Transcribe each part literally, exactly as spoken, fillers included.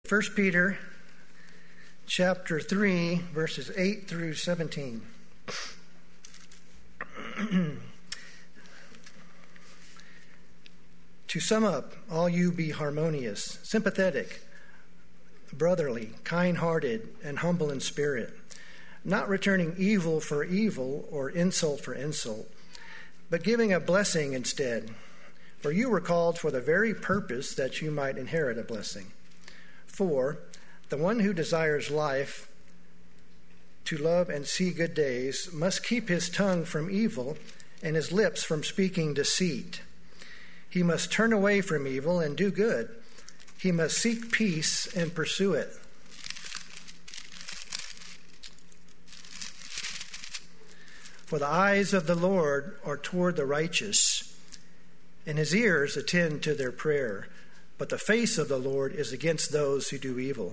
First Peter chapter three, verses eight through seventeen. To sum up, all you be harmonious, sympathetic, brotherly, kind-hearted, and humble in spirit, not returning evil for evil or insult for insult, but giving a blessing instead. For you were called for the very purpose that you might inherit a blessing. For the one who desires life, to love and see good days, must keep his tongue from evil and his lips from speaking deceit. He must turn away from evil and do good. He must seek peace and pursue it. For the eyes of the Lord are toward the righteous, and his ears attend to their prayer. But the face of the Lord is against those who do evil.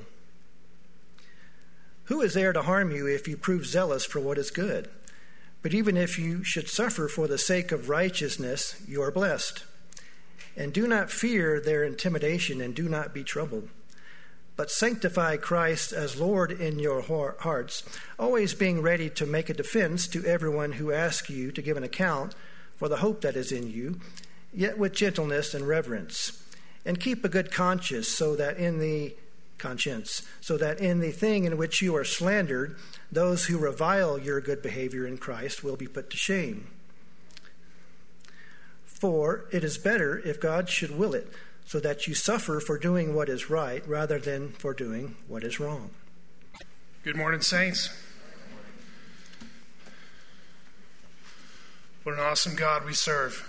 Who is there to harm you if you prove zealous for what is good? But even if you should suffer for the sake of righteousness, you are blessed. And do not fear their intimidation, and do not be troubled. But sanctify Christ as Lord in your hearts, always being ready to make a defense to everyone who asks you to give an account for the hope that is in you, yet with gentleness and reverence. And keep a good conscience, so that in the conscience, so that in the thing in which you are slandered, those who revile your good behavior in Christ will be put to shame. For it is better if God should will it, so that you suffer for doing what is right rather than for doing what is wrong. Good morning, saints. What an awesome God we serve.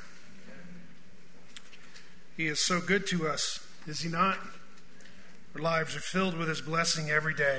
He is so good to us, is he not? Our lives are filled with his blessing every day.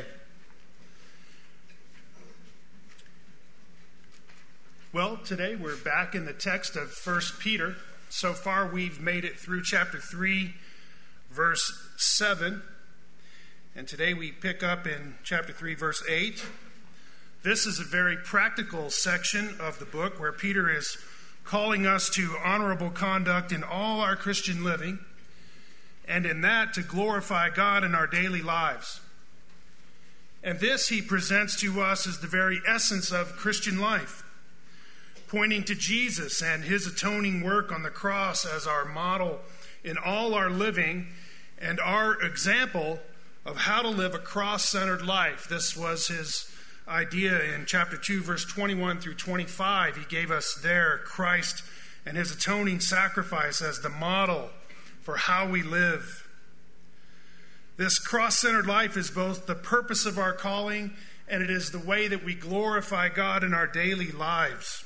Well, today we're back in the text of First Peter. So far we've made it through chapter three, verse seven. And today we pick up in chapter three, verse eight. This is a very practical section of the book where Peter is calling us to honorable conduct in all our Christian living, and in that to glorify God in our daily lives. And this he presents to us as the very essence of Christian life, pointing to Jesus and his atoning work on the cross as our model in all our living and our example of how to live a cross-centered life. This was his idea in chapter two, verse twenty-one through twenty-five. He gave us there Christ and his atoning sacrifice as the model for how we live. This cross-centered life is both the purpose of our calling, and it is the way that we glorify God in our daily lives.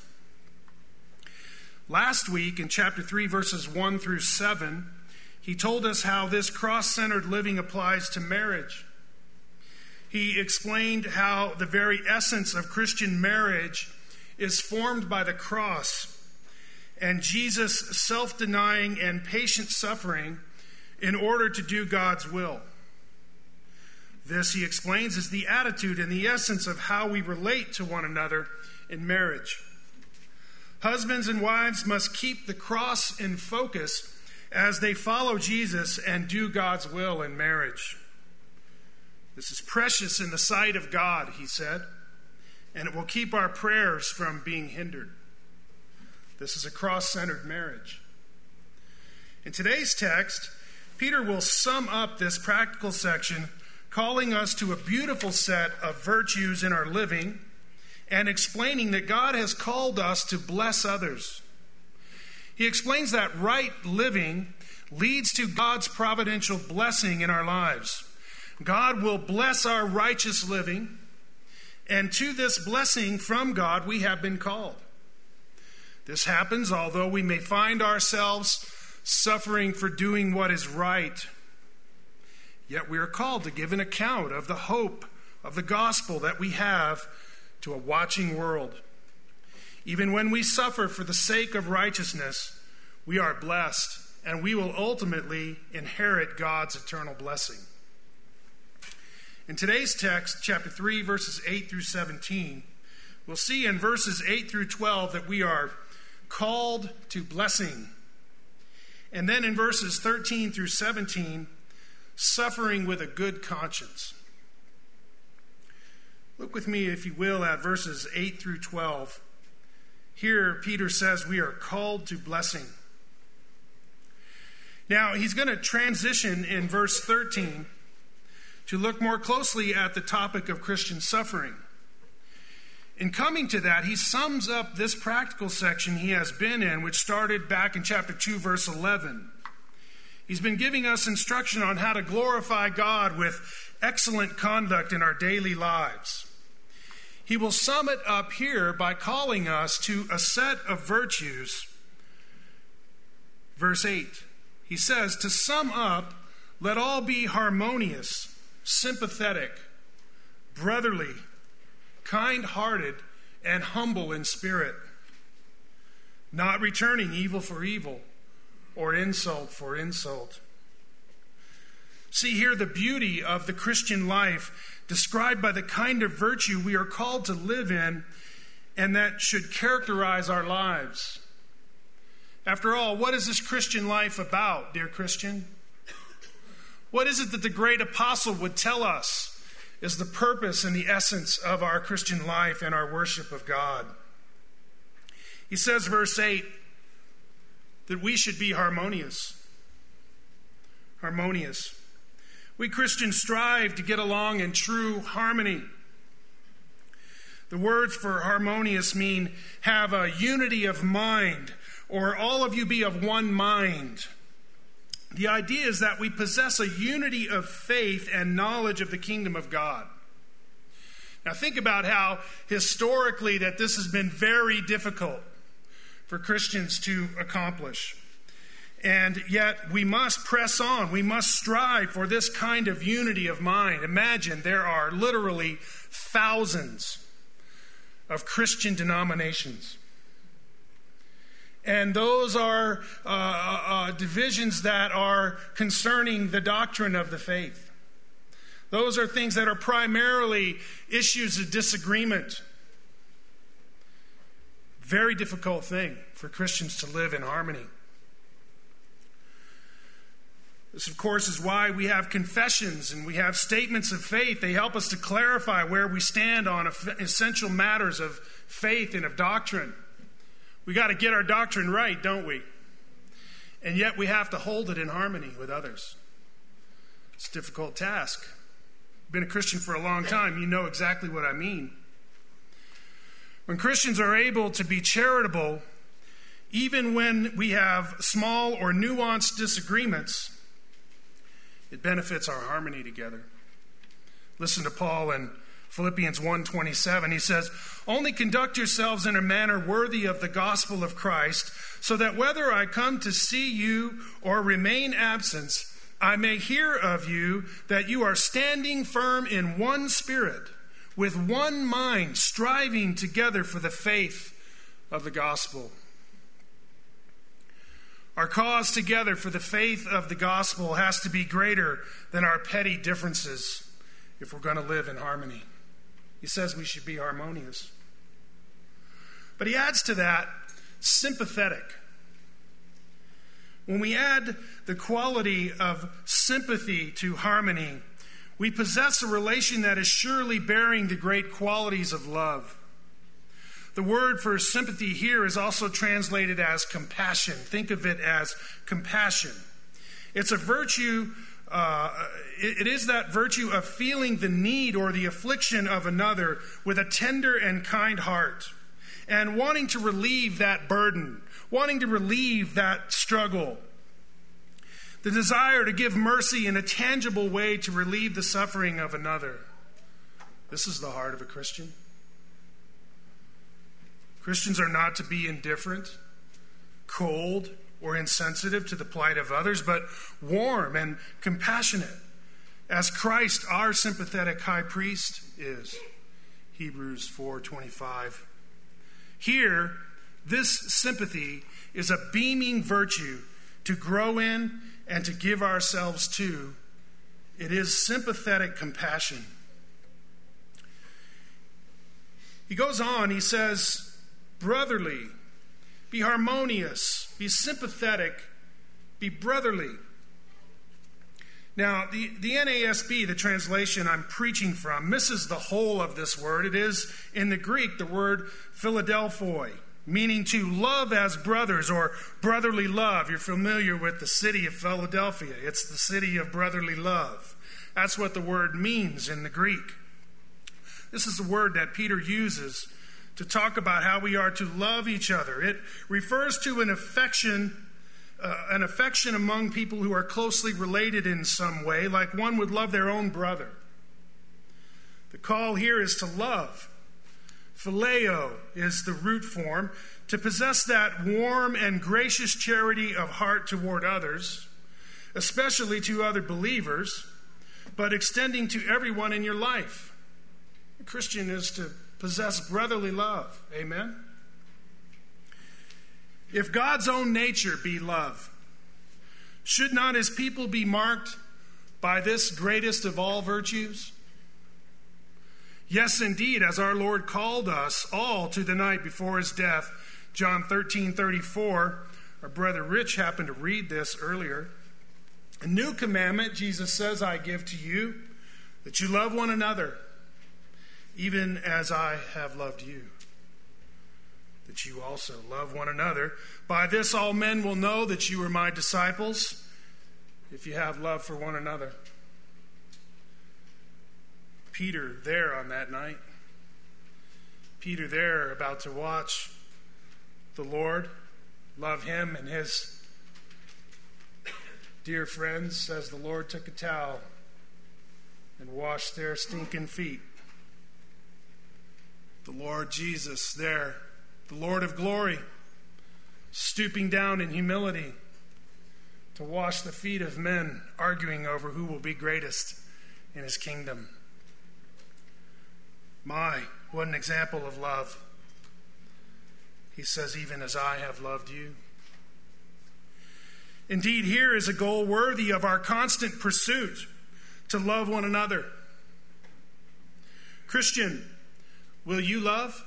Last week, in chapter three, verses one through seven, he told us how this cross-centered living applies to marriage. He explained how the very essence of Christian marriage is formed by the cross and Jesus' self-denying and patient suffering in order to do God's will. This, he explains, is the attitude and the essence of how we relate to one another in marriage. Husbands and wives must keep the cross in focus as they follow Jesus and do God's will in marriage. This is precious in the sight of God, he said, and it will keep our prayers from being hindered. This is a cross-centered marriage. In today's text, Peter will sum up this practical section, calling us to a beautiful set of virtues in our living and explaining that God has called us to bless others. He explains that right living leads to God's providential blessing in our lives. God will bless our righteous living, and to this blessing from God we have been called. This happens although we may find ourselves suffering for doing what is right. Yet we are called to give an account of the hope of the gospel that we have to a watching world. Even when we suffer for the sake of righteousness, we are blessed, and we will ultimately inherit God's eternal blessing. In today's text, chapter three, verses eight through seventeen, we'll see in verses eight through twelve that we are called to blessing. And then in verses thirteen through seventeen, suffering with a good conscience. Look with me, if you will, at verses eight through twelve. Here, Peter says we are called to blessing. Now, he's going to transition in verse thirteen to look more closely at the topic of Christian suffering. In coming to that, he sums up this practical section he has been in, which started back in chapter two, verse eleven. He's been giving us instruction on how to glorify God with excellent conduct in our daily lives. He will sum it up here by calling us to a set of virtues. Verse eight, he says, to sum up, let all be harmonious, sympathetic, brotherly, kind-hearted, and humble in spirit, not returning evil for evil or insult for insult. See here the beauty of the Christian life described by the kind of virtue we are called to live in and that should characterize our lives. After all, what is this Christian life about, dear Christian? What is it that the great apostle would tell us is the purpose and the essence of our Christian life and our worship of God? He says, verse eight, that we should be harmonious. Harmonious. We Christians strive to get along in true harmony. The words for harmonious mean have a unity of mind, or all of you be of one mind. The idea is that we possess a unity of faith and knowledge of the kingdom of God. Now think about how historically that this has been very difficult for Christians to accomplish. And yet we must press on. We must strive for this kind of unity of mind. Imagine there are literally thousands of Christian denominations. And those are uh, uh, divisions that are concerning the doctrine of the faith. Those are things that are primarily issues of disagreement. Very difficult thing for Christians to live in harmony. This, of course, is why we have confessions and we have statements of faith. They help us to clarify where we stand on essential matters of faith and of doctrine. We got to get our doctrine right, don't we? And yet we have to hold it in harmony with others. It's a difficult task. Been a Christian for a long time. You know exactly what I mean. When Christians are able to be charitable, even when we have small or nuanced disagreements, it benefits our harmony together. Listen to Paul in Philippians one twenty-seven. He says, only conduct yourselves in a manner worthy of the gospel of Christ, so that whether I come to see you or remain absent, I may hear of you that you are standing firm in one spirit, with one mind, striving together for the faith of the gospel. Our cause together for the faith of the gospel has to be greater than our petty differences if we're going to live in harmony. He says we should be harmonious. But he adds to that, sympathetic. When we add the quality of sympathy to harmony, we possess a relation that is surely bearing the great qualities of love. The word for sympathy here is also translated as compassion. Think of it as compassion. It's a virtue, uh, it, it is that virtue of feeling the need or the affliction of another with a tender and kind heart, and wanting to relieve that burden, wanting to relieve that struggle. The desire to give mercy in a tangible way to relieve the suffering of another. This is the heart of a Christian. Christians are not to be indifferent, cold, or insensitive to the plight of others, but warm and compassionate, as Christ, our sympathetic high priest, is. Hebrews four twenty-five. Here, this sympathy is a beaming virtue to grow in and to give ourselves to. It is sympathetic compassion. He goes on, he says, brotherly, be harmonious, be sympathetic, be brotherly. Now, the, the N A S B, the translation I'm preaching from, misses the whole of this word. It is, in the Greek, the word Philadelphoi, meaning to love as brothers or brotherly love. You're familiar with the city of Philadelphia. It's the city of brotherly love. That's what the word means in the Greek. This is the word that Peter uses to talk about how we are to love each other. It refers to an affection Uh, an affection among people who are closely related in some way, like one would love their own brother. The call here is to love. Phileo is the root form, to possess that warm and gracious charity of heart toward others, especially to other believers, but extending to everyone in your life. A Christian is to possess brotherly love. Amen? If God's own nature be love, should not his people be marked by this greatest of all virtues? Yes, indeed, as our Lord called us all to the night before his death, John thirteen thirty-four, our brother Rich happened to read this earlier. A new commandment, Jesus says, I give to you, that you love one another, even as I have loved you. That you also love one another. By this all men will know that you are my disciples, if you have love for one another. Peter there on that night. Peter there about to watch the Lord, love him and his dear friends, as the Lord took a towel and washed their stinking feet. The Lord Jesus there, the Lord of glory, stooping down in humility to wash the feet of men, arguing over who will be greatest in his kingdom. My, what an example of love. He says, even as I have loved you. Indeed, here is a goal worthy of our constant pursuit, to love one another. Christian, will you love?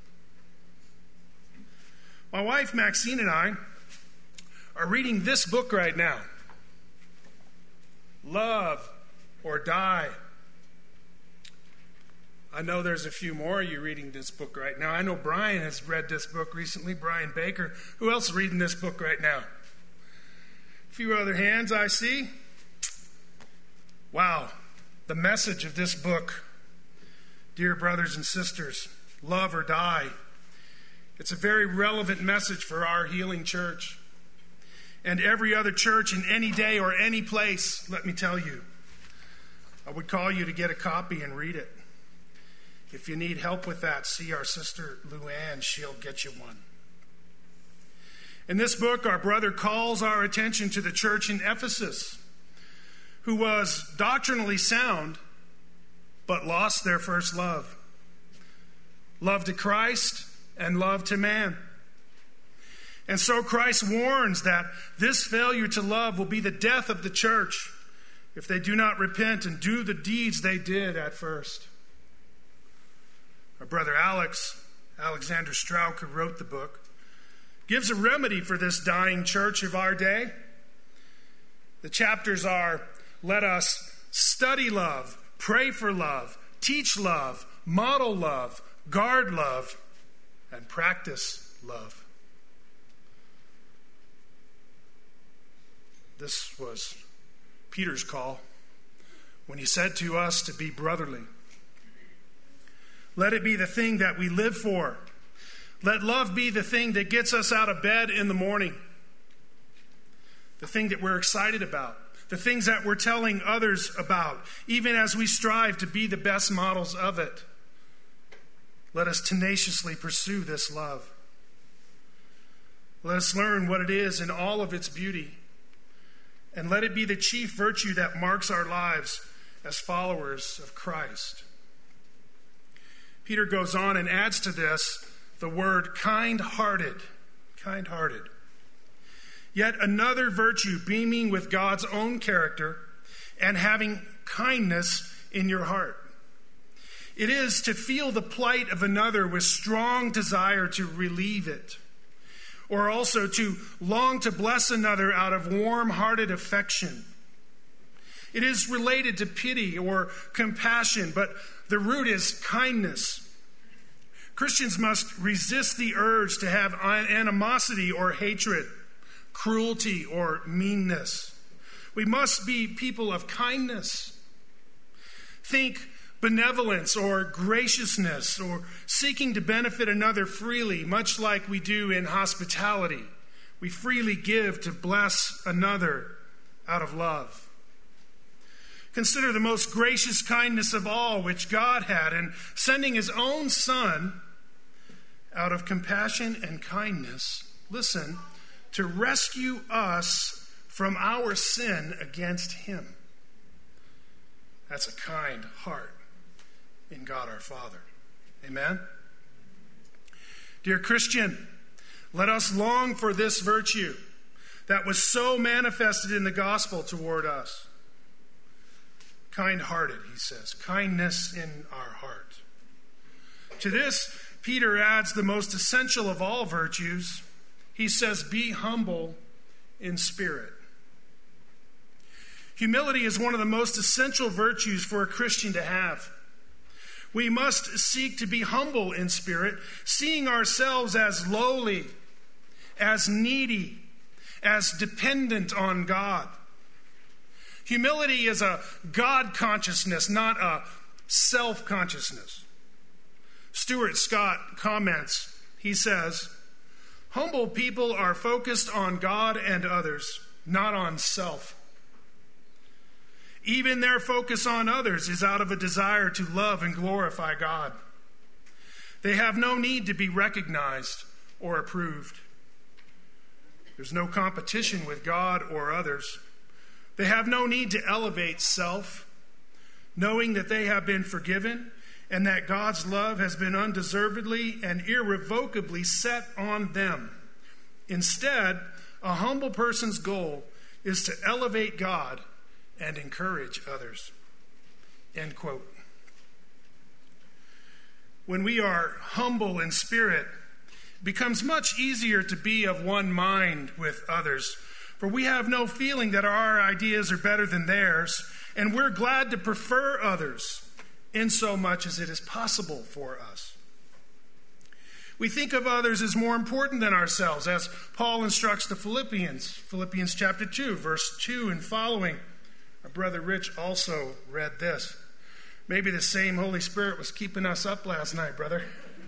My wife Maxine and I are reading this book right now. Love or Die. I know there's a few more of you reading this book right now. I know Brian has read this book recently, Brian Baker. Who else is reading this book right now? A few other hands I see. Wow, the message of this book, dear brothers and sisters, love or die. It's a very relevant message for our healing church and every other church in any day or any place, let me tell you. I would call you to get a copy and read it. If you need help with that, see our sister Luann. She'll get you one. In this book, our brother calls our attention to the church in Ephesus, who was doctrinally sound, but lost their first love. Love to Christ and love to man. And so Christ warns that this failure to love will be the death of the church if they do not repent and do the deeds they did at first. Our brother Alex, Alexander Strauch, who wrote the book, gives a remedy for this dying church of our day. The chapters are, let us study love, pray for love, teach love, model love, guard love, and practice love. This was Peter's call when he said to us to be brotherly. Let it be the thing that we live for. Let love be the thing that gets us out of bed in the morning. The thing that we're excited about. The things that we're telling others about, even as we strive to be the best models of it. Let us tenaciously pursue this love. Let us learn what it is in all of its beauty. And let it be the chief virtue that marks our lives as followers of Christ. Peter goes on and adds to this the word kind-hearted. Kind-hearted. Yet another virtue beaming with God's own character and having kindness in your heart. It is to feel the plight of another with strong desire to relieve it, or also to long to bless another out of warm-hearted affection. It is related to pity or compassion, but the root is kindness. Christians must resist the urge to have animosity or hatred, cruelty or meanness. We must be people of kindness. Think benevolence or graciousness or seeking to benefit another freely, much like we do in hospitality. We freely give to bless another out of love. Consider the most gracious kindness of all which God had in sending his own Son out of compassion and kindness, listen, to rescue us from our sin against him. That's a kind heart in God our Father. Amen? Dear Christian, let us long for this virtue that was so manifested in the gospel toward us. Kind-hearted, he says, kindness in our heart. To this, Peter adds the most essential of all virtues. He says, be humble in spirit. Humility is one of the most essential virtues for a Christian to have. We must seek to be humble in spirit, seeing ourselves as lowly, as needy, as dependent on God. Humility is a God consciousness, not a self-consciousness. Stuart Scott comments, he says, humble people are focused on God and others, not on self. Even their focus on others is out of a desire to love and glorify God. They have no need to be recognized or approved. There's no competition with God or others. They have no need to elevate self, knowing that they have been forgiven and that God's love has been undeservedly and irrevocably set on them. Instead, a humble person's goal is to elevate God and encourage others. End quote. When we are humble in spirit, it becomes much easier to be of one mind with others. For we have no feeling that our ideas are better than theirs, and we're glad to prefer others in so much as it is possible for us. We think of others as more important than ourselves, as Paul instructs the Philippians. Philippians chapter two, verse two and following. Our brother Rich also read this. Maybe the same Holy Spirit was keeping us up last night, brother.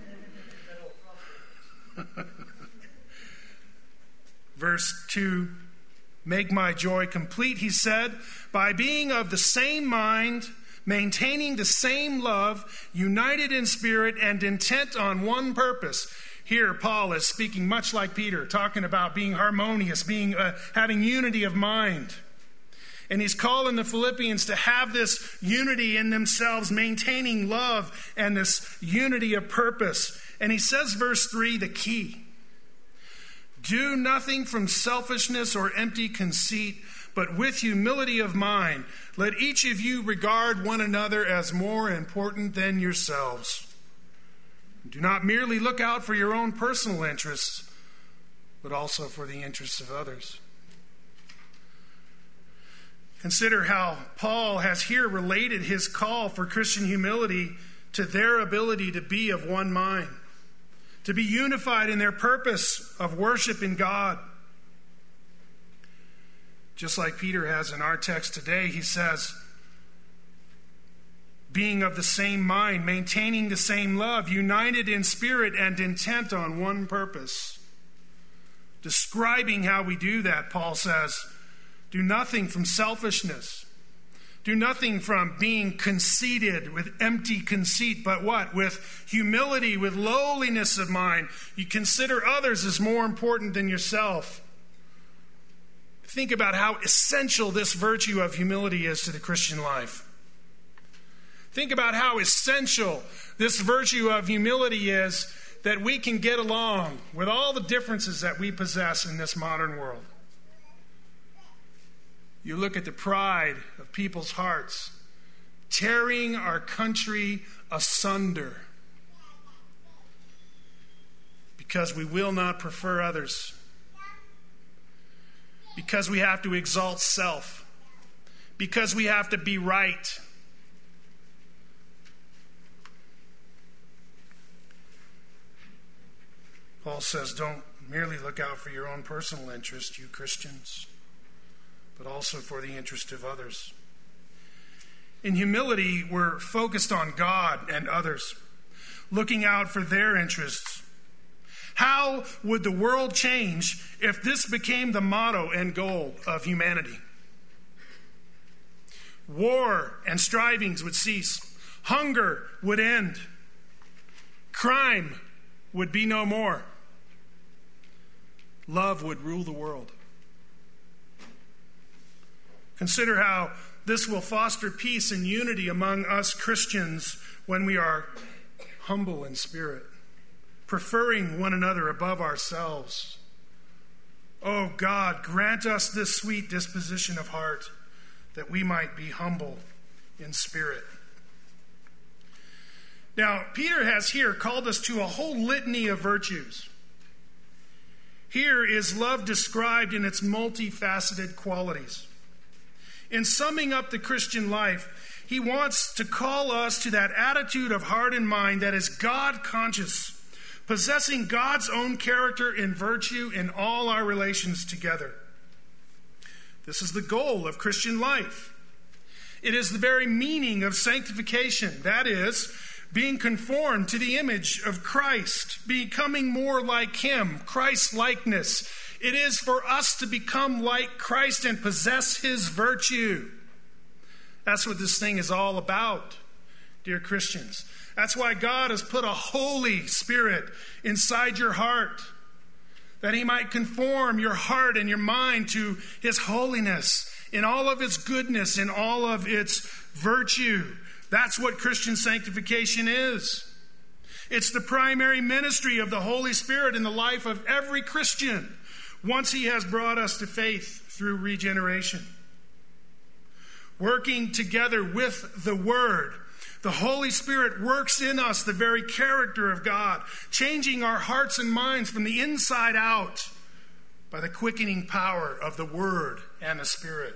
Verse two. Make my joy complete, he said, by being of the same mind, maintaining the same love, united in spirit, and intent on one purpose. Here, Paul is speaking much like Peter, talking about being harmonious, being uh, having unity of mind. And he's calling the Philippians to have this unity in themselves, maintaining love and this unity of purpose. And he says, verse three, the key. Do nothing from selfishness or empty conceit, but with humility of mind, let each of you regard one another as more important than yourselves. Do not merely look out for your own personal interests, but also for the interests of others. Consider how Paul has here related his call for Christian humility to their ability to be of one mind, to be unified in their purpose of worship in God. Just like Peter has in our text today, he says, being of the same mind, maintaining the same love, united in spirit and intent on one purpose. Describing how we do that, Paul says, do nothing from selfishness. Do nothing from being conceited with empty conceit, but what? With humility, with lowliness of mind. You consider others as more important than yourself. Think about how essential this virtue of humility is to the Christian life. Think about how essential this virtue of humility is that we can get along with all the differences that we possess in this modern world. You look at the pride of people's hearts, tearing our country asunder because we will not prefer others, because we have to exalt self, because we have to be right. Paul says, don't merely look out for your own personal interest, you Christians, but also for the interest of others. In humility, we're focused on God and others, looking out for their interests. How would the world change if this became the motto and goal of humanity? War and strivings would cease. Hunger would end. Crime would be no more. Love would rule the world. Consider how this will foster peace and unity among us Christians when we are humble in spirit, preferring one another above ourselves. Oh God, grant us this sweet disposition of heart, that we might be humble in spirit. Now, Peter has here called us to a whole litany of virtues. Here is love described in its multifaceted qualities. In summing up the Christian life, he wants to call us to that attitude of heart and mind that is God-conscious, possessing God's own character and virtue in all our relations together. This is the goal of Christian life. It is the very meaning of sanctification, that is, being conformed to the image of Christ, becoming more like him, Christ-likeness. It is for us to become like Christ and possess his virtue. That's what this thing is all about, dear Christians. That's why God has put a Holy Spirit inside your heart, that he might conform your heart and your mind to his holiness in all of its goodness, in all of its virtue. That's what Christian sanctification is. It's the primary ministry of the Holy Spirit in the life of every Christian once he has brought us to faith through regeneration. Working together with the Word, the Holy Spirit works in us the very character of God, changing our hearts and minds from the inside out by the quickening power of the Word and the Spirit.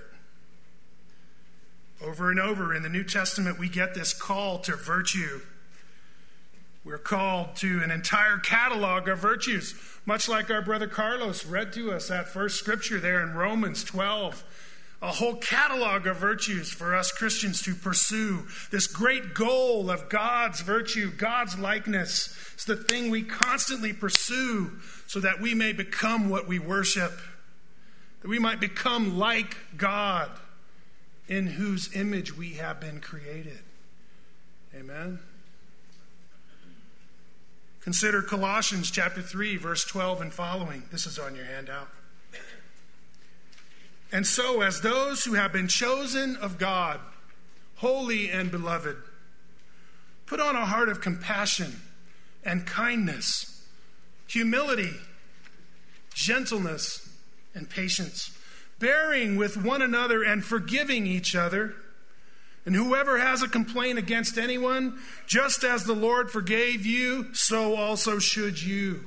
Over and over in the New Testament, we get this call to virtue. We're called to an entire catalog of virtues, much like our brother Carlos read to us that first scripture there in Romans twelve. A whole catalog of virtues for us Christians to pursue. This great goal of God's virtue, God's likeness. It's the thing we constantly pursue so that we may become what we worship. That we might become like God, in whose image we have been created. Amen. Consider Colossians chapter three, verse twelve and following. This is on your handout. And so, as those who have been chosen of God, holy and beloved, put on a heart of compassion and kindness, humility, gentleness, and patience, bearing with one another and forgiving each other. And whoever has a complaint against anyone, just as the Lord forgave you, so also should you.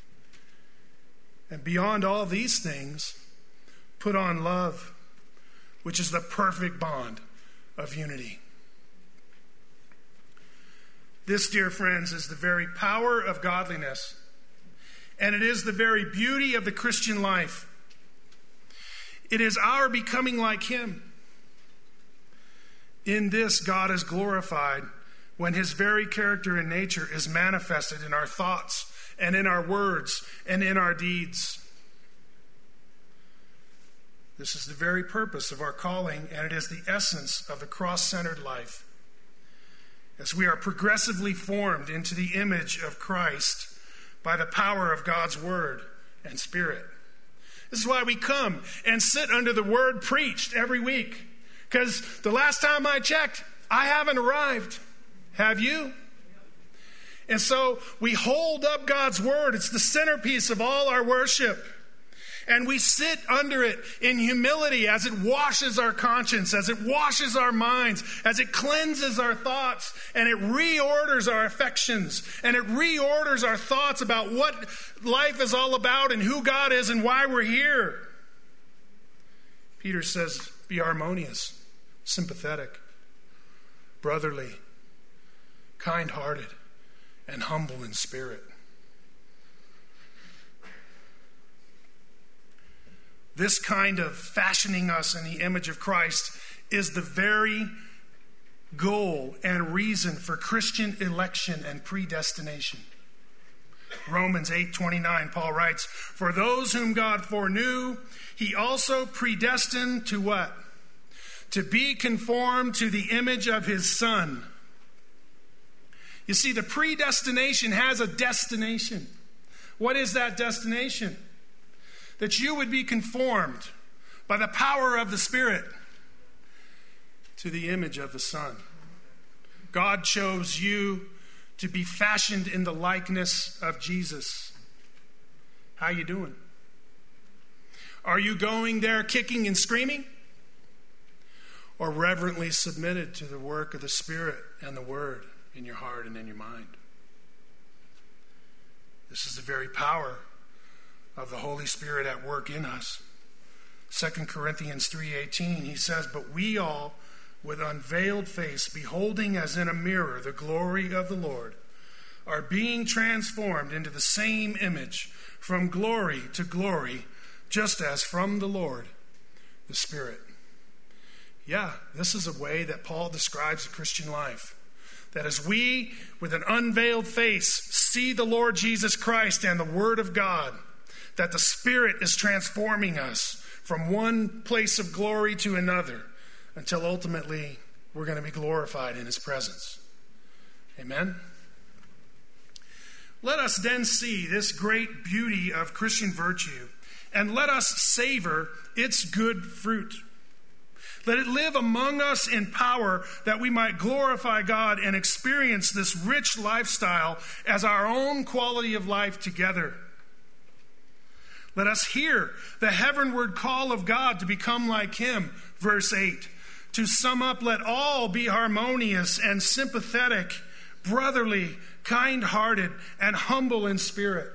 And beyond all these things, put on love, which is the perfect bond of unity. This, dear friends, is the very power of godliness, and it is the very beauty of the Christian life. It is our becoming like him. In this, God is glorified when his very character and nature is manifested in our thoughts and in our words and in our deeds. This is the very purpose of our calling, and it is the essence of the cross-centered life. As we are progressively formed into the image of Christ by the power of God's Word and Spirit. This is why we come and sit under the Word preached every week. Because the last time I checked, I haven't arrived. Have you? And so we hold up God's Word. It's the centerpiece of all our worship. And we sit under it in humility as it washes our conscience, as it washes our minds, as it cleanses our thoughts, and it reorders our affections, and it reorders our thoughts about what life is all about and who God is and why we're here. Peter says, be harmonious. sympathetic, brotherly, kind-hearted, and humble in spirit. This kind of fashioning us in the image of Christ is the very goal and reason for Christian election and predestination. Romans eight twenty-nine, Paul writes, "For those whom God foreknew, he also predestined to what? To be conformed to the image of his Son." You see, the predestination has a destination. What is that destination? That you would be conformed by the power of the Spirit to the image of the Son. God chose you to be fashioned in the likeness of Jesus. How you doing? Are you going there kicking and screaming? Or reverently submitted to the work of the Spirit and the Word in your heart and in your mind? This is the very power of the Holy Spirit at work in us. Second Corinthians three eighteen, he says, "But we all, with unveiled face, beholding as in a mirror the glory of the Lord, are being transformed into the same image from glory to glory, just as from the Lord, the Spirit." Yeah, this is a way that Paul describes the Christian life. That as we, with an unveiled face, see the Lord Jesus Christ and the Word of God, that the Spirit is transforming us from one place of glory to another, until ultimately we're going to be glorified in his presence. Amen? Let us then see this great beauty of Christian virtue, and let us savor its good fruit. Let it live among us in power, that we might glorify God and experience this rich lifestyle as our own quality of life together. Let us hear the heavenward call of God to become like him. Verse eight. To sum up, let all be harmonious and sympathetic, brotherly, kind-hearted, and humble in spirit.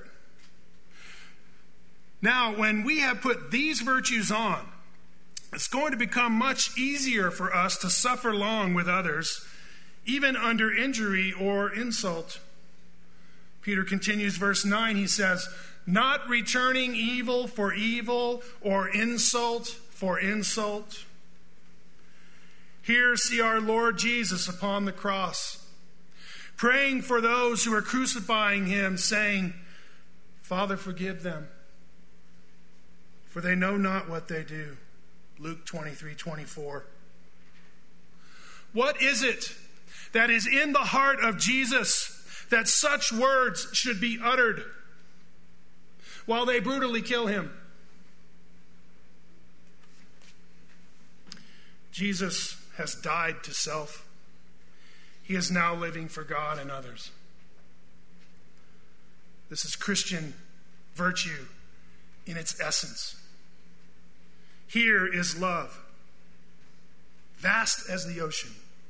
Now, when we have put these virtues on, it's going to become much easier for us to suffer long with others, even under injury or insult. Peter continues, verse nine, he says, "Not returning evil for evil or insult for insult." Here see our Lord Jesus upon the cross, praying for those who are crucifying him, saying, "Father, forgive them, for they know not what they do." Luke twenty-three twenty-four. What is it that is in the heart of Jesus that such words should be uttered while they brutally kill him? Jesus has died to self. He is now living for God and others. This is Christian virtue in its essence. Here is love, vast as the ocean.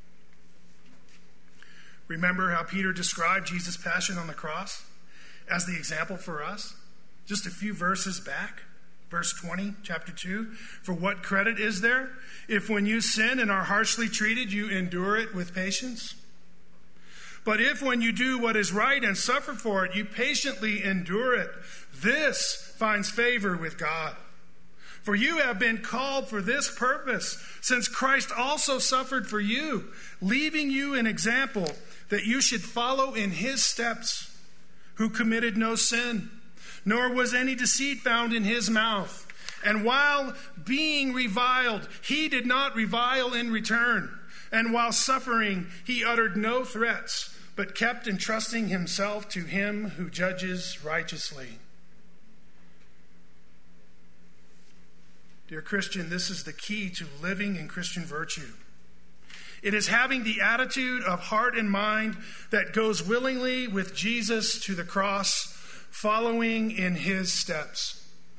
Remember how Peter described Jesus' passion on the cross as the example for us? Just a few verses back. Verse twenty, chapter two. "For what credit is there if when you sin and are harshly treated, you endure it with patience? But if when you do what is right and suffer for it, you patiently endure it, this finds favor with God. For you have been called for this purpose, since Christ also suffered for you, leaving you an example that you should follow in his steps, who committed no sin, nor was any deceit found in his mouth. And while being reviled, he did not revile in return. And while suffering, he uttered no threats, but kept entrusting himself to him who judges righteously." Dear Christian, this is the key to living in Christian virtue. It is having the attitude of heart and mind that goes willingly with Jesus to the cross, following in his steps.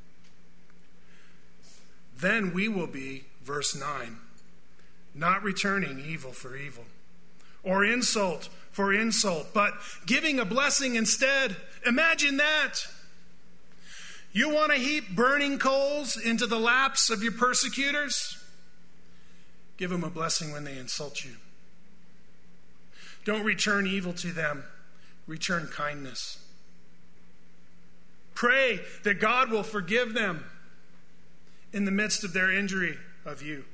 Then we will be, verse nine, not returning evil for evil, or insult for insult, but giving a blessing instead. Imagine that. You want to heap burning coals into the laps of your persecutors? Give them a blessing when they insult you. Don't return evil to them. Return kindness. Pray that God will forgive them in the midst of their injury of you.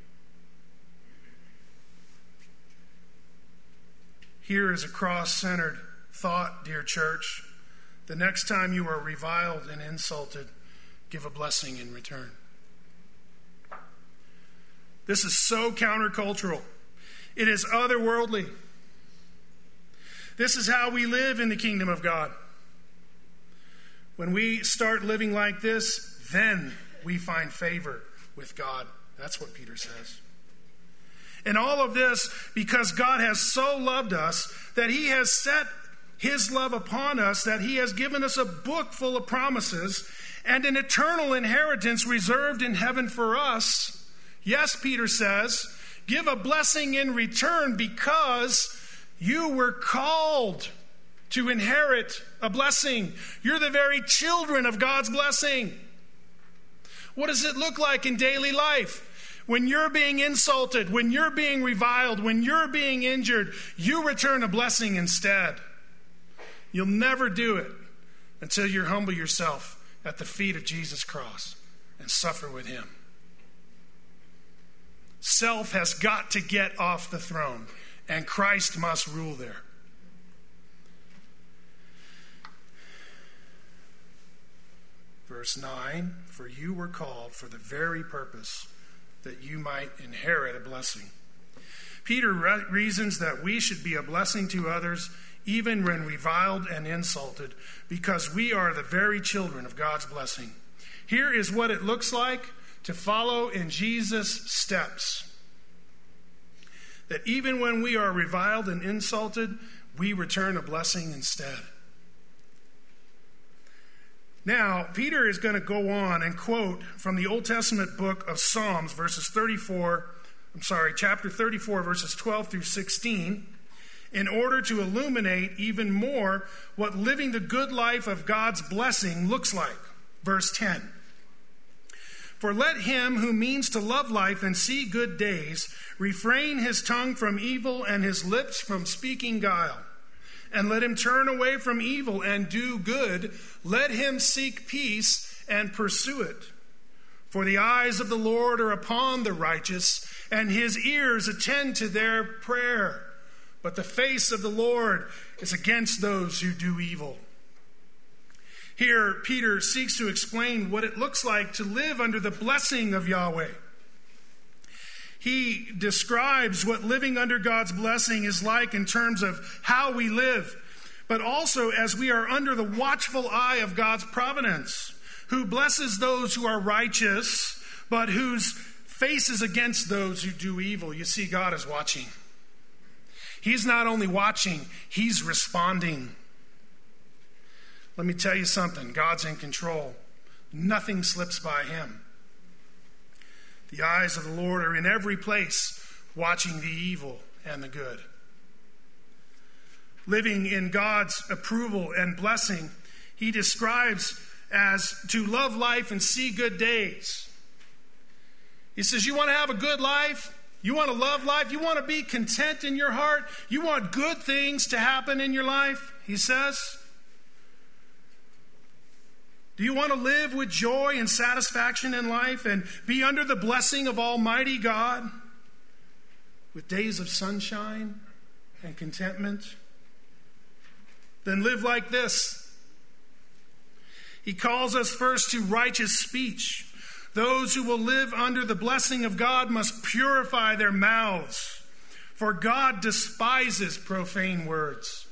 Here is a cross-centered thought, dear church. The next time you are reviled and insulted, give a blessing in return. This is so countercultural. It is otherworldly. This is how we live in the kingdom of God. When we start living like this, then we find favor with God. That's what Peter says. And all of this because God has so loved us that he has set his love upon us, that he has given us a book full of promises and an eternal inheritance reserved in heaven for us. Yes, Peter says, give a blessing in return because you were called to inherit a blessing. You're the very children of God's blessing. What does it look like in daily life? When you're being insulted, when you're being reviled, when you're being injured, you return a blessing instead. You'll never do it until you humble yourself at the feet of Jesus' cross and suffer with him. Self has got to get off the throne, and Christ must rule there. Verse nine, for you were called for the very purpose that you might inherit a blessing. Peter re- reasons that we should be a blessing to others even when reviled and insulted, because we are the very children of God's blessing. Here is what it looks like to follow in Jesus' steps. That even when we are reviled and insulted, we return a blessing instead. Now, Peter is going to go on and quote from the Old Testament book of Psalms, verses thirty-four, I'm sorry, chapter thirty-four, verses twelve through sixteen, in order to illuminate even more what living the good life of God's blessing looks like. Verse ten. For let him who means to love life and see good days refrain his tongue from evil and his lips from speaking guile. And let him turn away from evil and do good. Let him seek peace and pursue it. For the eyes of the Lord are upon the righteous, and his ears attend to their prayer. But the face of the Lord is against those who do evil. Here, Peter seeks to explain what it looks like to live under the blessing of Yahweh. He describes what living under God's blessing is like in terms of how we live, but also as we are under the watchful eye of God's providence, who blesses those who are righteous, but whose face is against those who do evil. You see, God is watching. He's not only watching, he's responding. Let me tell you something. God's in control. Nothing slips by him. The eyes of the Lord are in every place, watching the evil and the good. Living in God's approval and blessing, he describes as to love life and see good days. He says, you want to have a good life? You want to love life? You want to be content in your heart? You want good things to happen in your life? He says. Do you want to live with joy and satisfaction in life and be under the blessing of Almighty God with days of sunshine and contentment? Then live like this. He calls us first to righteous speech. Those who will live under the blessing of God must purify their mouths, for God despises profane words.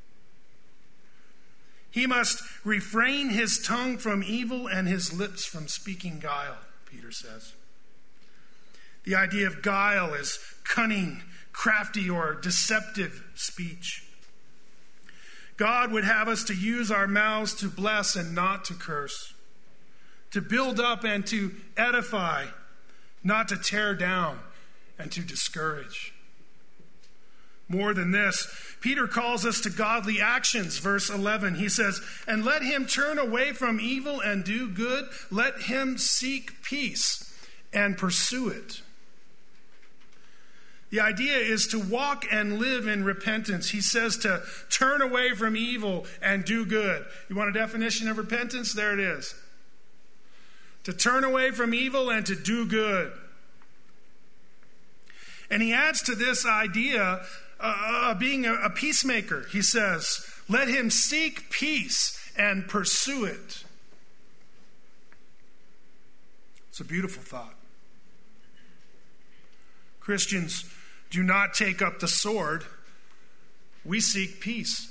He must refrain his tongue from evil and his lips from speaking guile, Peter says. The idea of guile is cunning, crafty, or deceptive speech. God would have us to use our mouths to bless and not to curse, to build up and to edify, not to tear down and to discourage. More than this, Peter calls us to godly actions. Verse eleven, he says, and let him turn away from evil and do good. Let him seek peace and pursue it. The idea is to walk and live in repentance. He says to turn away from evil and do good. You want a definition of repentance? There it is. To turn away from evil and to do good. And he adds to this idea uh, of being a, a peacemaker. He says, let him seek peace and pursue it. It's a beautiful thought. Christians do not take up the sword. We seek peace.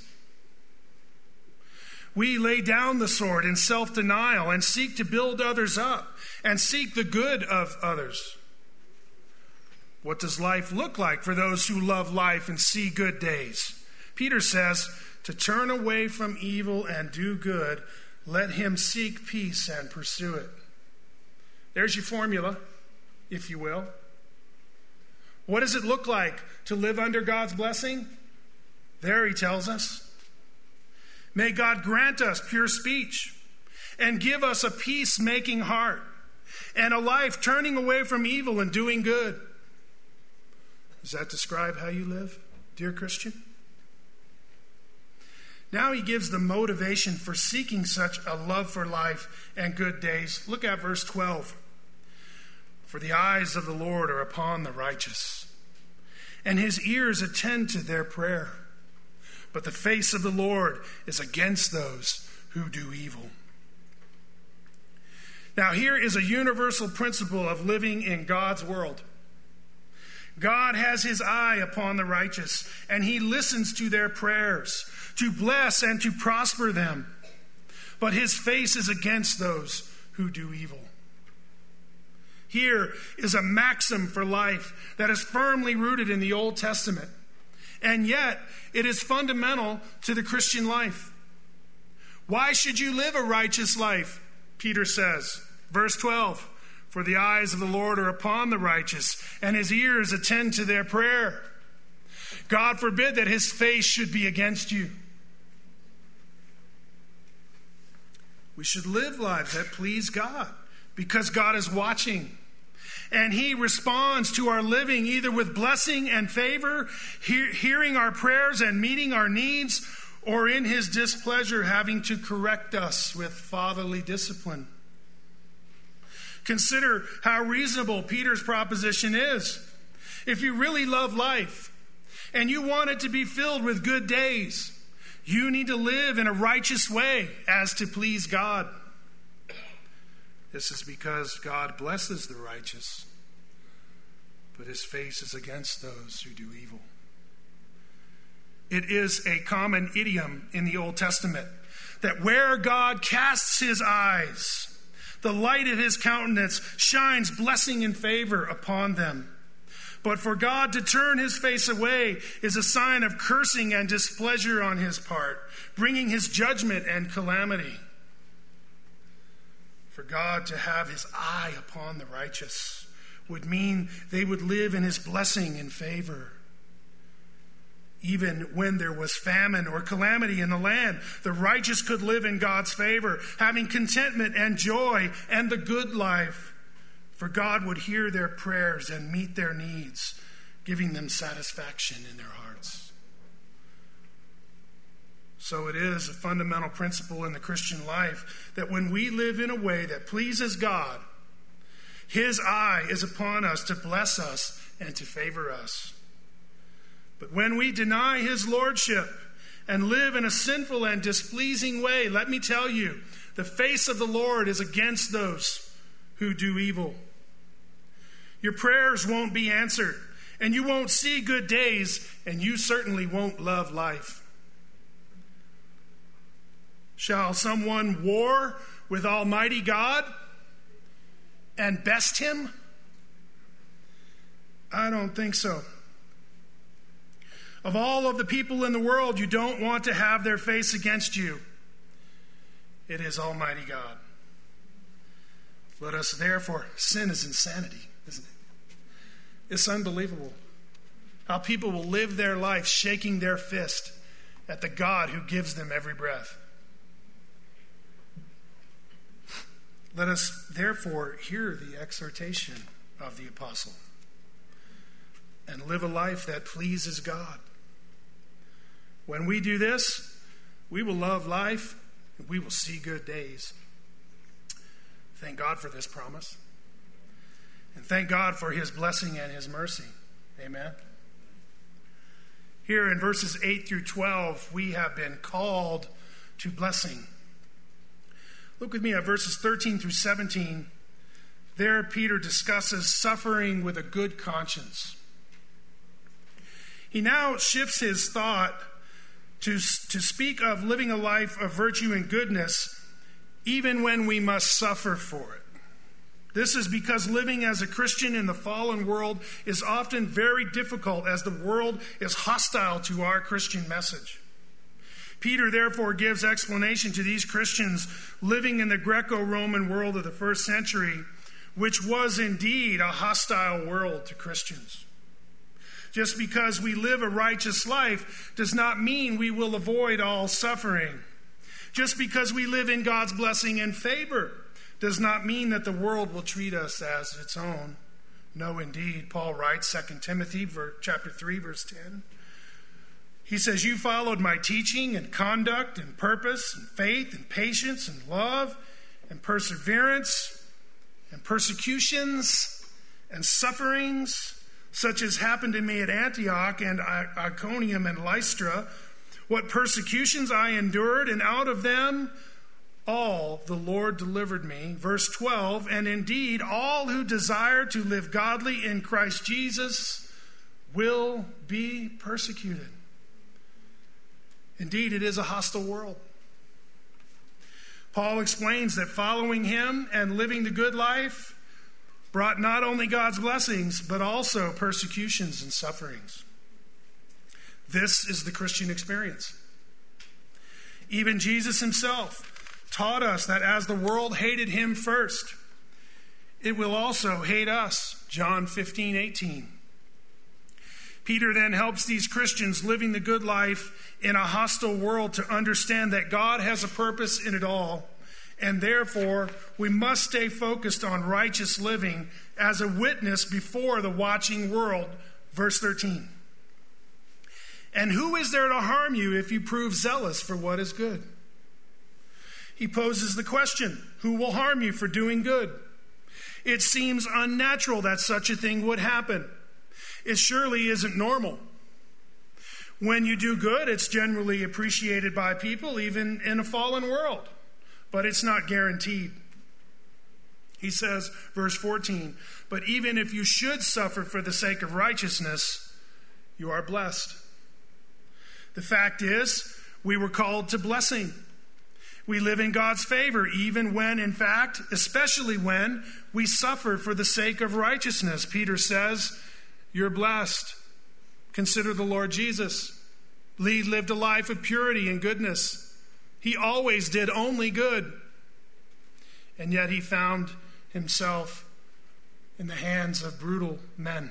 We lay down the sword in self-denial and seek to build others up and seek the good of others. What does life look like for those who love life and see good days? Peter says, to turn away from evil and do good, let him seek peace and pursue it. There's your formula, if you will. What does it look like to live under God's blessing? There he tells us. May God grant us pure speech and give us a peacemaking heart and a life turning away from evil and doing good. Does that describe how you live, dear Christian? Now he gives the motivation for seeking such a love for life and good days. Look at verse twelve. For the eyes of the Lord are upon the righteous, and his ears attend to their prayer. But the face of the Lord is against those who do evil. Now here is a universal principle of living in God's world. God has his eye upon the righteous, and he listens to their prayers to bless and to prosper them. But his face is against those who do evil. Here is a maxim for life that is firmly rooted in the Old Testament, and yet it is fundamental to the Christian life. Why should you live a righteous life? Peter says, verse twelve, for the eyes of the Lord are upon the righteous, and his ears attend to their prayer. God forbid that his face should be against you. We should live lives that please God because God is watching. And he responds to our living either with blessing and favor, he- hearing our prayers and meeting our needs, or in his displeasure having to correct us with fatherly discipline. Consider how reasonable Peter's proposition is. If you really love life and you want it to be filled with good days, you need to live in a righteous way as to please God. This is because God blesses the righteous, but his face is against those who do evil. It is a common idiom in the Old Testament that where God casts his eyes, the light of his countenance shines blessing and favor upon them. But for God to turn his face away is a sign of cursing and displeasure on his part, bringing his judgment and calamity. For God to have his eye upon the righteous would mean they would live in his blessing and favor. Even when there was famine or calamity in the land, the righteous could live in God's favor, having contentment and joy and the good life. For God would hear their prayers and meet their needs, giving them satisfaction in their hearts. So it is a fundamental principle in the Christian life that when we live in a way that pleases God, his eye is upon us to bless us and to favor us. But when we deny his lordship and live in a sinful and displeasing way, let me tell you, the face of the Lord is against those who do evil. Your prayers won't be answered, and you won't see good days, and you certainly won't love life. Shall someone war with Almighty God and best him? I don't think so. Of all of the people in the world you don't want to have their face against you, it is Almighty God. Let us therefore, sin is insanity, isn't it? It's unbelievable how people will live their life shaking their fist at the God who gives them every breath. Let us therefore hear the exhortation of the apostle. and live a life that pleases God. When we do this, we will love life and we will see good days. Thank God for this promise. And thank God for his blessing and his mercy. Amen. Here in verses eight through twelve, we have been called to blessing. Look with me at verses thirteen through seventeen. There, Peter discusses suffering with a good conscience. He now shifts his thought to, to speak of living a life of virtue and goodness, even when we must suffer for it. This is because living as a Christian in the fallen world is often very difficult, as the world is hostile to our Christian message. Peter therefore gives explanation to these Christians living in the Greco-Roman world of the first century, which was indeed a hostile world to Christians. Just because we live a righteous life does not mean we will avoid all suffering. Just because we live in God's blessing and favor does not mean that the world will treat us as its own. No, indeed. Paul writes, Second Timothy chapter three, verse ten. He says, you followed my teaching and conduct and purpose and faith and patience and love and perseverance and persecutions and sufferings, such as happened to me at Antioch and Iconium and Lystra, what persecutions I endured, and out of them all the Lord delivered me. Verse twelve, and indeed all who desire to live godly in Christ Jesus will be persecuted. Indeed, it is a hostile world. Paul explains that following him and living the good life brought not only God's blessings, but also persecutions and sufferings. This is the Christian experience. Even Jesus himself taught us that as the world hated him first, it will also hate us. John fifteen eighteen. Peter then helps these Christians living the good life in a hostile world to understand that God has a purpose in it all, and therefore we must stay focused on righteous living as a witness before the watching world. Verse thirteen. And who is there to harm you if you prove zealous for what is good? He poses the question, who will harm you for doing good? It seems unnatural that such a thing would happen. It surely isn't normal. When you do good, it's generally appreciated by people, even in a fallen world. But it's not guaranteed. He says, verse fourteen, but even if you should suffer for the sake of righteousness, you are blessed. The fact is, we were called to blessing. We live in God's favor, even when, in fact, especially when we suffer for the sake of righteousness. Peter says, you're blessed. Consider the Lord Jesus. He lived a life of purity and goodness. He always did only good. And yet he found himself in the hands of brutal men.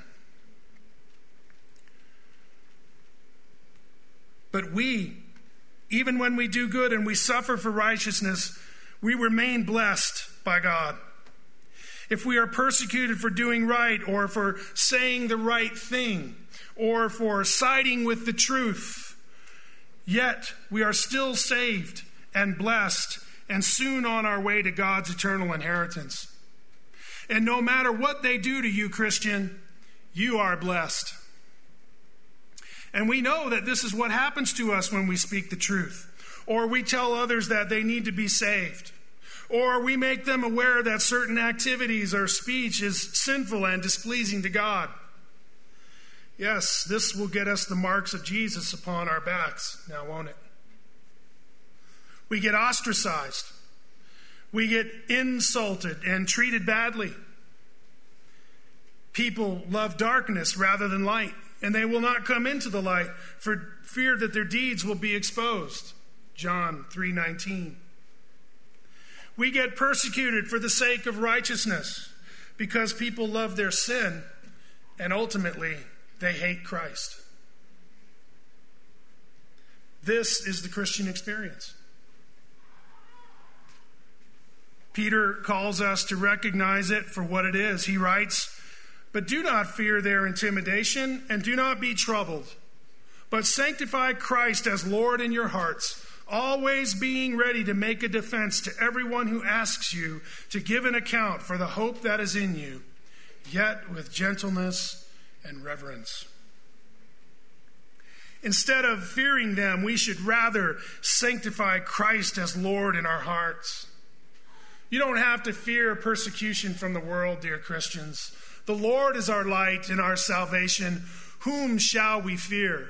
But we, even when we do good and we suffer for righteousness, we remain blessed by God. If we are persecuted for doing right, or for saying the right thing, or for siding with the truth, yet we are still saved and blessed and soon on our way to God's eternal inheritance. And no matter what they do to you, Christian, you are blessed. And we know that this is what happens to us when we speak the truth, or we tell others that they need to be saved, or we make them aware that certain activities or speech is sinful and displeasing to God. Yes, this will get us the marks of Jesus upon our backs, now won't it? We get ostracized. We get insulted and treated badly. People love darkness rather than light, and they will not come into the light for fear that their deeds will be exposed. John three nineteen. We get persecuted for the sake of righteousness because people love their sin and ultimately they hate Christ. This is the Christian experience. Peter calls us to recognize it for what it is. He writes, But do not fear their intimidation, and do not be troubled. But sanctify Christ as Lord in your hearts, always being ready to make a defense to everyone who asks you to give an account for the hope that is in you, yet with gentleness and reverence. Instead of fearing them, we should rather sanctify Christ as Lord in our hearts. You don't have to fear persecution from the world, dear Christians. The Lord is our light and our salvation. Whom shall we fear?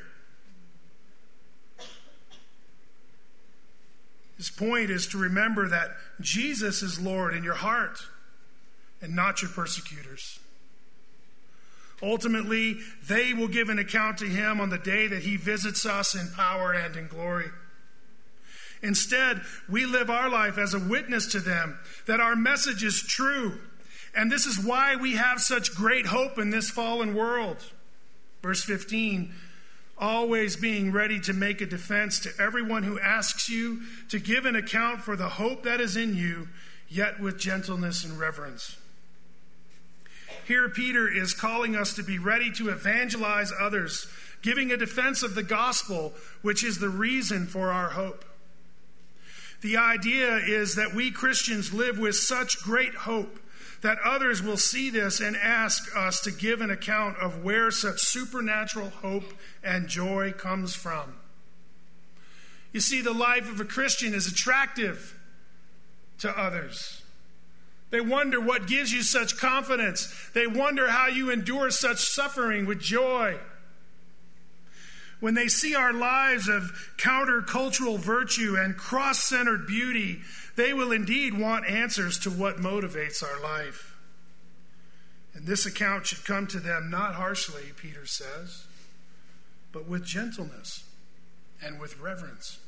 His point is to remember that Jesus is Lord in your heart and not your persecutors. Ultimately, they will give an account to him on the day that he visits us in power and in glory. Instead, we live our life as a witness to them that our message is true. And this is why we have such great hope in this fallen world. Verse fifteen, always being ready to make a defense to everyone who asks you to give an account for the hope that is in you, yet with gentleness and reverence. Here, Peter is calling us to be ready to evangelize others, giving a defense of the gospel, which is the reason for our hope. The idea is that we Christians live with such great hope that others will see this and ask us to give an account of where such supernatural hope and joy comes from. You see, the life of a Christian is attractive to others. They wonder what gives you such confidence. They wonder how you endure such suffering with joy. When they see our lives of countercultural virtue and cross-centered beauty, they will indeed want answers to what motivates our life. And this account should come to them not harshly, Peter says, but with gentleness and with reverence.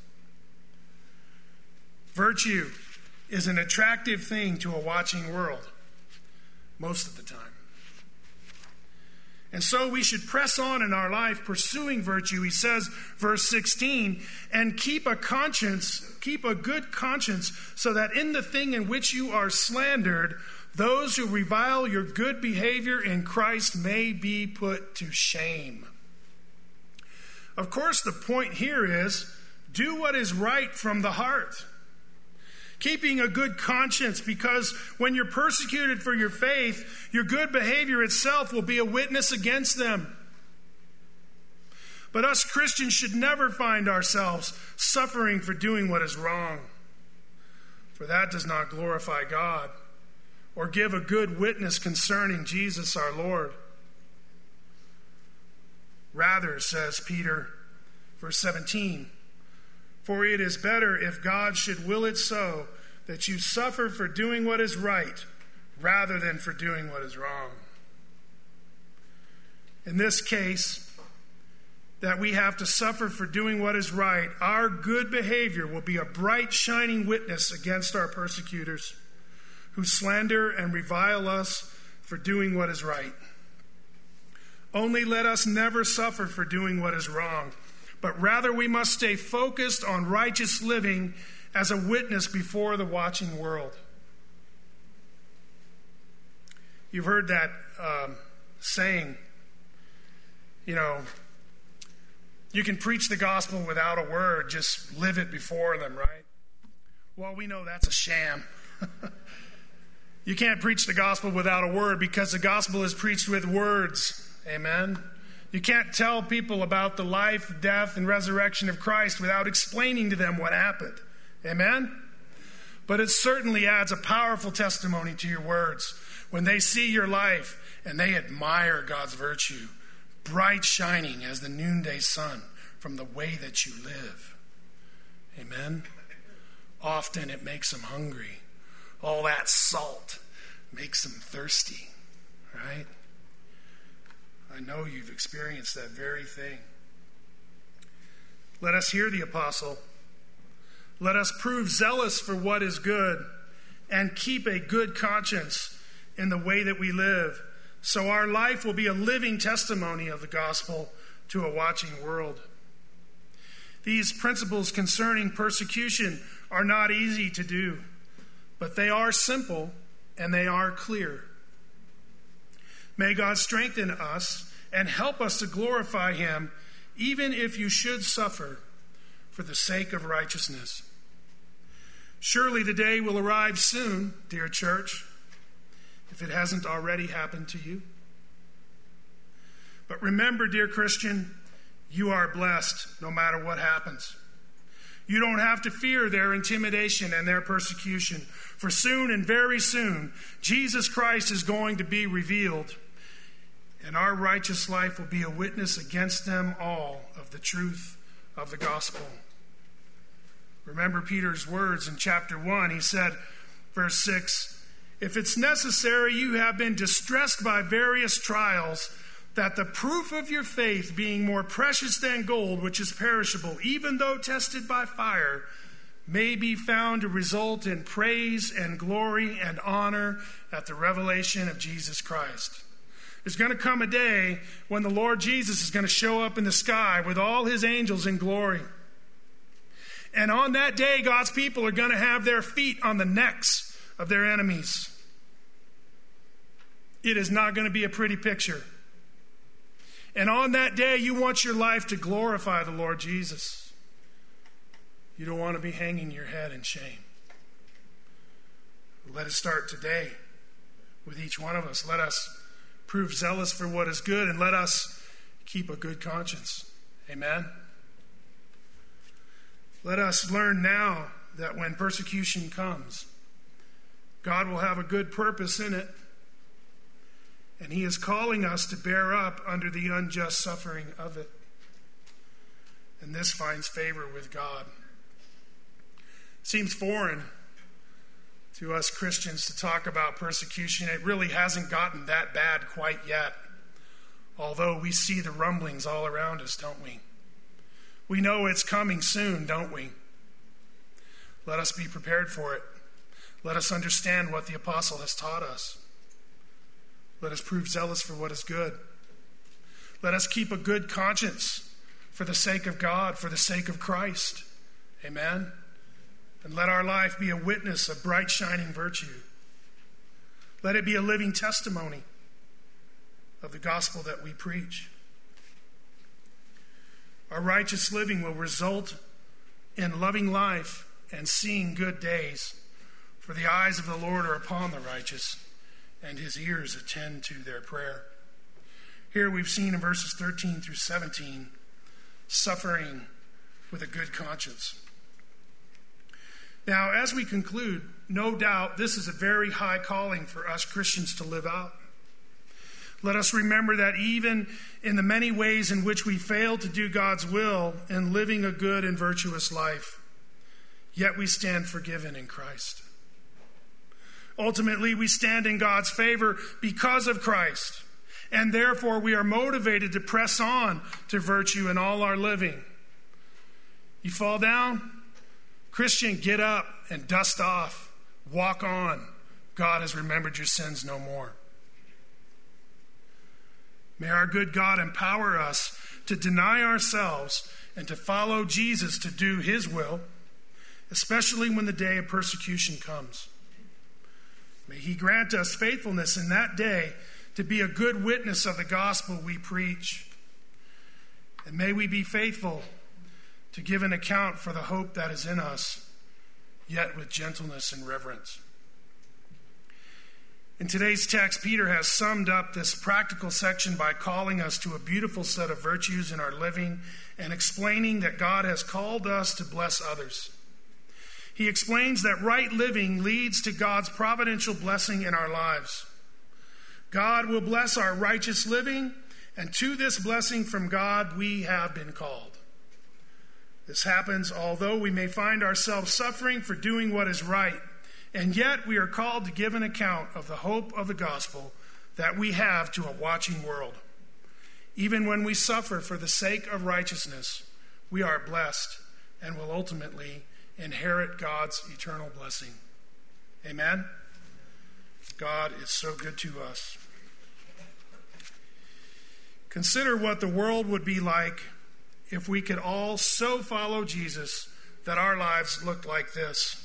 Virtue is an attractive thing to a watching world most of the time. And so we should press on in our life pursuing virtue, he says, verse sixteen, and keep a conscience, keep a good conscience, so that in the thing in which you are slandered, those who revile your good behavior in Christ may be put to shame. Of course, the point here is, do what is right from the heart. Keeping a good conscience, because when you're persecuted for your faith, your good behavior itself will be a witness against them. But us Christians should never find ourselves suffering for doing what is wrong, for that does not glorify God or give a good witness concerning Jesus our Lord. Rather, says Peter, verse seventeen, for it is better if God should will it so that you suffer for doing what is right rather than for doing what is wrong. In this case, that we have to suffer for doing what is right, our good behavior will be a bright, shining witness against our persecutors who slander and revile us for doing what is right. Only let us never suffer for doing what is wrong, but rather we must stay focused on righteous living as a witness before the watching world. You've heard that um, saying, you know, you can preach the gospel without a word, just live it before them, right? Well, we know that's a sham. You can't preach the gospel without a word because the gospel is preached with words. Amen? You can't tell people about the life, death, and resurrection of Christ without explaining to them what happened. Amen? But it certainly adds a powerful testimony to your words when they see your life and they admire God's virtue, bright shining as the noonday sun from the way that you live. Amen? Often it makes them hungry. All that salt makes them thirsty, right? I know you've experienced that very thing. Let us hear the apostle. Let us prove zealous for what is good and keep a good conscience in the way that we live, so our life will be a living testimony of the gospel to a watching world. These principles concerning persecution are not easy to do, but they are simple and they are clear. May God strengthen us and help us to glorify him, even if you should suffer for the sake of righteousness. Surely the day will arrive soon, dear church, if it hasn't already happened to you. But remember, dear Christian, you are blessed no matter what happens. You don't have to fear their intimidation and their persecution, for soon and very soon, Jesus Christ is going to be revealed, and our righteous life will be a witness against them all of the truth of the gospel. Remember Peter's words in chapter one. He said, verse six, if it's necessary, you have been distressed by various trials, that the proof of your faith, being more precious than gold, which is perishable, even though tested by fire, may be found to result in praise and glory and honor at the revelation of Jesus Christ. There's going to come a day when the Lord Jesus is going to show up in the sky with all his angels in glory. And on that day, God's people are going to have their feet on the necks of their enemies. It is not going to be a pretty picture. And on that day, you want your life to glorify the Lord Jesus. You don't want to be hanging your head in shame. Let it start today with each one of us. Let us prove zealous for what is good, and let us keep a good conscience. Amen. Let us learn now that when persecution comes, God will have a good purpose in it, and he is calling us to bear up under the unjust suffering of it. And this finds favor with God. Seems foreign to us Christians to talk about persecution. It really hasn't gotten that bad quite yet, although we see the rumblings all around us, don't we? We know it's coming soon, don't we? Let us be prepared for it. Let us understand what the apostle has taught us. Let us prove zealous for what is good. Let us keep a good conscience for the sake of God, for the sake of Christ. Amen. And let our life be a witness of bright, shining virtue. Let it be a living testimony of the gospel that we preach. Our righteous living will result in loving life and seeing good days, for the eyes of the Lord are upon the righteous, and his ears attend to their prayer. Here we've seen in verses thirteen through seventeen, suffering with a good conscience. Now, as we conclude, no doubt this is a very high calling for us Christians to live out. Let us remember that even in the many ways in which we fail to do God's will in living a good and virtuous life, yet we stand forgiven in Christ. Ultimately, we stand in God's favor because of Christ, and therefore we are motivated to press on to virtue in all our living. You fall down? Christian, get up and dust off. Walk on. God has remembered your sins no more. May our good God empower us to deny ourselves and to follow Jesus to do his will, especially when the day of persecution comes. May he grant us faithfulness in that day to be a good witness of the gospel we preach. And may we be faithful to give an account for the hope that is in us, yet with gentleness and reverence. In today's text, Peter has summed up this practical section by calling us to a beautiful set of virtues in our living and explaining that God has called us to bless others. He explains that right living leads to God's providential blessing in our lives. God will bless our righteous living, and to this blessing from God we have been called. This happens although we may find ourselves suffering for doing what is right, and yet we are called to give an account of the hope of the gospel that we have to a watching world. Even when we suffer for the sake of righteousness, we are blessed and will ultimately inherit God's eternal blessing. Amen? God is so good to us. Consider what the world would be like if we could all so follow Jesus that our lives looked like this.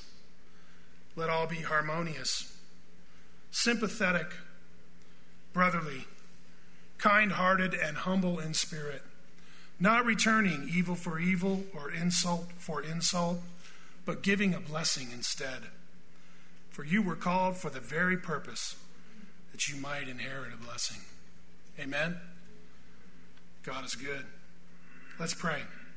Let all be harmonious, sympathetic, brotherly, kind-hearted and humble in spirit, not returning evil for evil or insult for insult, but giving a blessing instead. For you were called for the very purpose that you might inherit a blessing. Amen? God is good. Let's pray.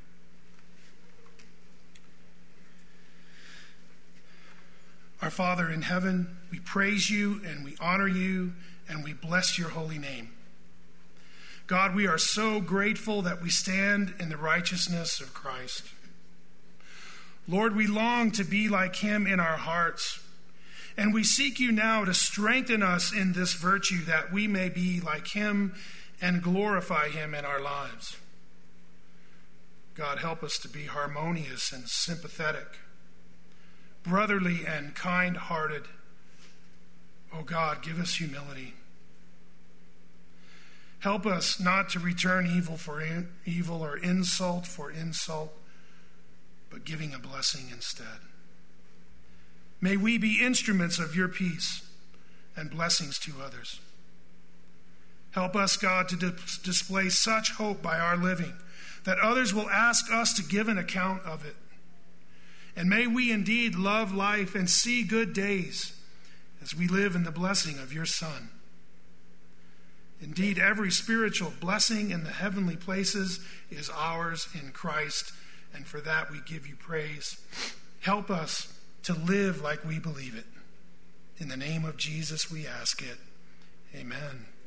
Our Father in heaven, we praise you and we honor you and we bless your holy name. God, we are so grateful that we stand in the righteousness of Christ. Lord, we long to be like him in our hearts, and we seek you now to strengthen us in this virtue that we may be like him and glorify him in our lives. God, help us to be harmonious and sympathetic, brotherly and kind-hearted. Oh God, give us humility. Help us not to return evil for in, evil or insult for insult, but giving a blessing instead. May we be instruments of your peace and blessings to others. Help us, God, to dis- display such hope by our living that others will ask us to give an account of it. And may we indeed love life and see good days as we live in the blessing of your Son. Indeed, every spiritual blessing in the heavenly places is ours in Christ, and for that we give you praise. Help us to live like we believe it. In the name of Jesus we ask it. Amen.